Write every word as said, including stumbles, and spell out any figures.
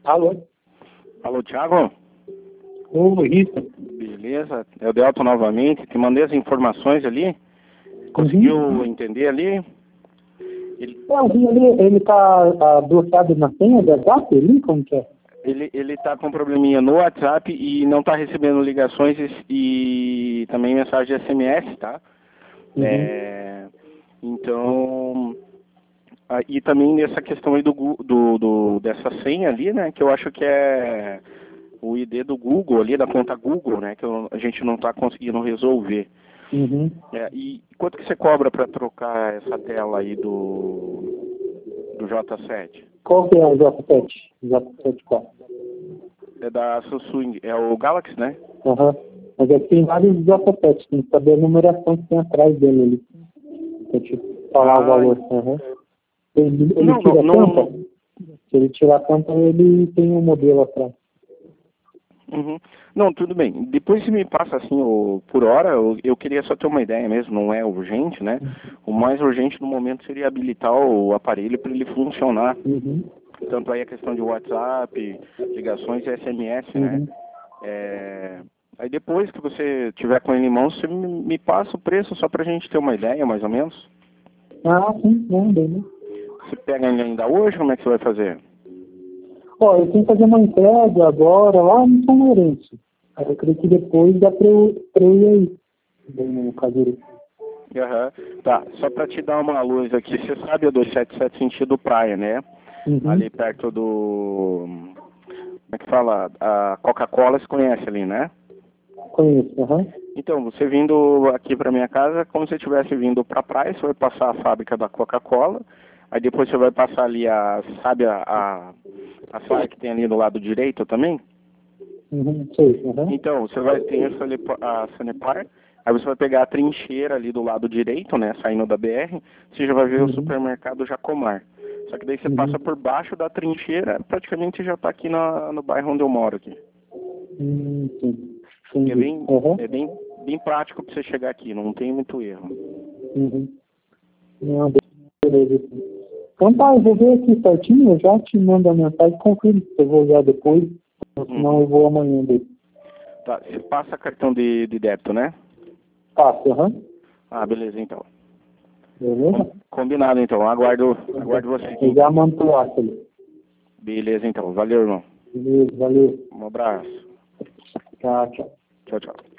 Alô? Alô, Thiago? Ô, isso. Beleza, é o Delton novamente. Te mandei as informações ali. Conseguiu Uhum. entender ali? Ele, Não, ele, ele tá, tá bloqueado na senha do WhatsApp ali? Como que é? ele, ele tá com um probleminha no WhatsApp e não tá recebendo ligações e, e também mensagem de S M S, tá? Uhum. É, então, ah, e também nessa questão aí do, Gu- do, do, dessa senha ali, né? Que eu acho que é o I D do Google ali, da conta Google, né? Que eu- a gente não tá conseguindo resolver. Uhum. É, e quanto que você cobra para trocar essa tela aí do, do J sete? Qual que é o J sete? J sete qual? É da Samsung, é o Galaxy, né? Aham. Mas é que tem vários J sete, tem que saber a numeração que tem atrás dele ali. Pra te falar o Ah, valor. Aham. Ele, ele não, não, tira a não, tampa? não. Se ele tirar a tampa, ele tem um modelo atrás. Uhum. Não, tudo bem. Depois você me passa assim, o, por hora, eu, eu queria só ter uma ideia mesmo, não é urgente, né? O mais urgente no momento seria habilitar o aparelho para ele funcionar. Uhum. Tanto aí a questão de WhatsApp, ligações e S M S, né? Uhum. É, aí depois que você tiver com ele em mãos, você me, me passa o preço só pra gente ter uma ideia, mais ou menos. Ah, sim, não, bem, né? Você pega ele ainda hoje, como é que você vai fazer? Ó, eu tenho que fazer uma entrega agora lá no São Lourenço. Aí eu creio que depois dá pra eu, pra eu ir aí. Bem, no caseiro. Aham. Tá, só pra te dar uma luz aqui, você sabe a dois sete sete sentido praia, né? Uhum. Ali perto do... Como é que fala? A Coca-Cola se conhece ali, né? Conheço, aham. Então, você vindo aqui para minha casa, é como se você estivesse vindo para a praia, você vai passar a fábrica da Coca-Cola, aí depois você vai passar ali a, sabe, a, a, a saia que tem ali do lado direito também? Uhum. Sei, aham. Então, você vai ter a Sanepar, a Sanepar, aí você vai pegar a trincheira ali do lado direito, né, saindo da B R, você já vai ver o Uhum. supermercado Jacomar. Só que daí você Uhum. passa por baixo da trincheira, praticamente já está aqui na, no bairro onde eu moro aqui. Hum, sim. E é Entendi. bem, Aham. é bem, bem prático para você chegar aqui, não tem muito erro. Uhum. Não, beleza. Então tá, eu vou ver aqui certinho, eu já te mando a mensagem, confirmo se eu vou olhar depois, senão Uhum. eu vou amanhã dele. Tá, você passa cartão de, de débito, né? Passo, aham. Ah, beleza, então. Com- Beleza? combinado, então. Aguardo, aguardo você aqui, Eu já então. mando pro WhatsApp ali. Beleza, então. Valeu, irmão. Beleza, valeu. Um abraço. Tchau, tchau. Tchau, tchau.